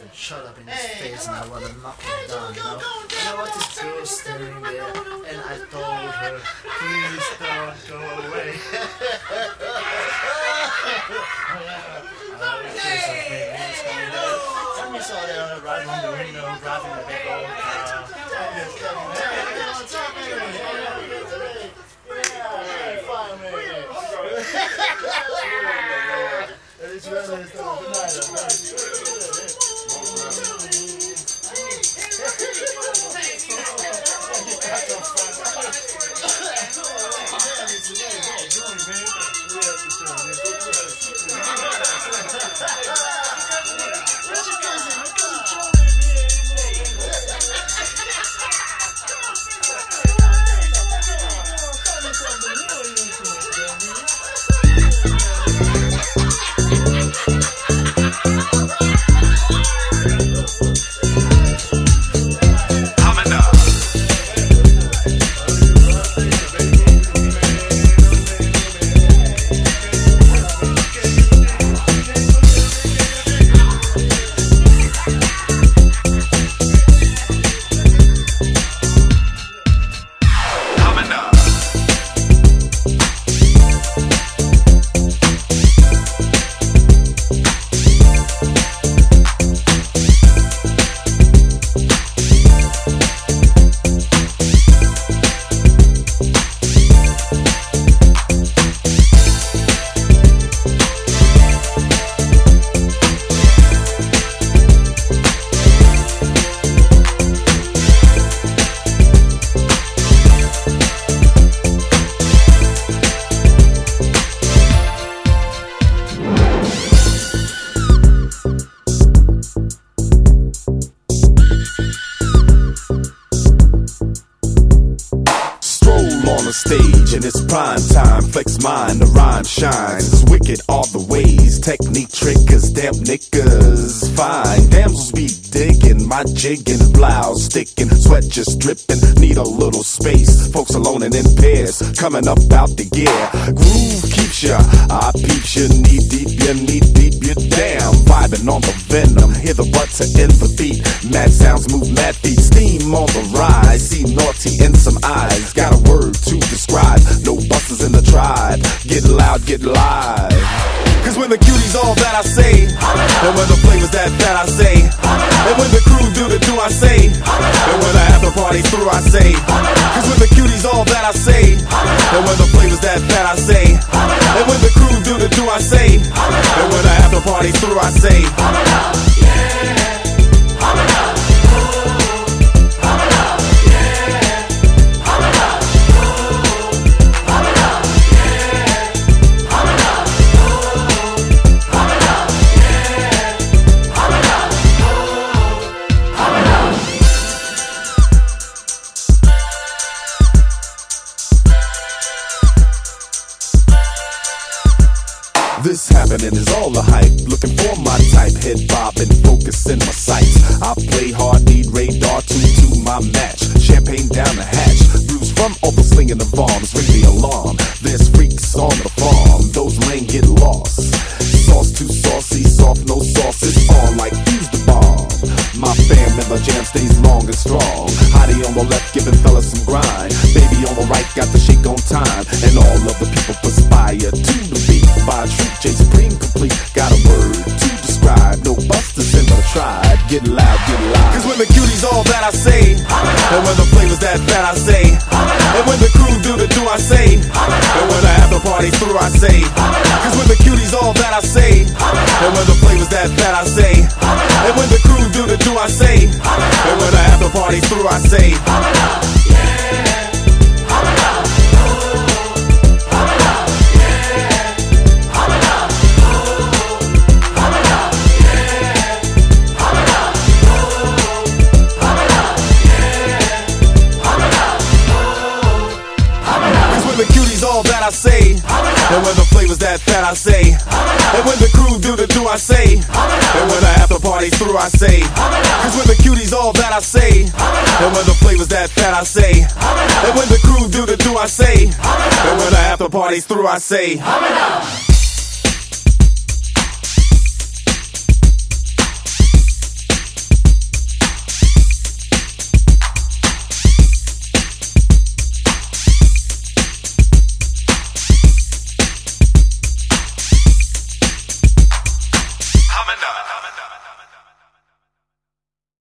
and shut up in his face, and I want to knock him down, you know? And I was this girl standing there, and I told her, please don't go away. And we saw them right on the window, driving a big old car. It's really stage and it's prime time. Flex mine, the rhyme shines. It's wicked all the ways. Technique trickers, damn niggas. Fine, damsels be digging. My jigging, blouse sticking, sweat just dripping. Need a little space. Folks alone and in pairs, coming up out the gear. Groove keeps ya, I peeps ya. Knee deep, you damn. Vibing on the venom. Hear the butts in the beat. Mad sounds move mad feet. Steam on the rise. See naughty in some eyes. Got a word to describe. No busters in the tribe. Get loud, get live. Cause when the cuties all that I say, and when the flavors that I say, and when the crew do the do I say, and when the after party's through I say. Cause when the cuties all that I say, and when the flavors that I say, and when the crew do the do I say, and when the after party's through I say. This happening is all the hype. Looking for my type. Head bobbing, focusing my sights. I play hard, need radar to my match. Champagne down the hatch. Bruise from all the slinging the bombs. Ring the alarm. There's freaks on the farm. Those lame get lost. Sauce too saucy, soft, no sauce. It's on like fuse the bomb. My fam member jam stays long and strong. Hottie on the left, giving fellas some grind. Baby on the right, got the shake on time. And all of the people perspire to the beat. By Troop J Supreme complete. Got a word to describe. No busters in the tribe. Get loud, get loud. Cause when the cuties all that I say, and when the flavors that I say, and when the crew do the do I say, and when the after party's through I say. Cause when the cuties all that I say, and when the flavors that I say, and when the crew do the do I say, and when the after party's through I say. All that I say, and when the flavors that I say, and when the crew do the do I say, and when the after party's through I say. Cause when the cuties all that I say, and when the flavors that I say, and when the crew do the do I say, and when the after party's through I say.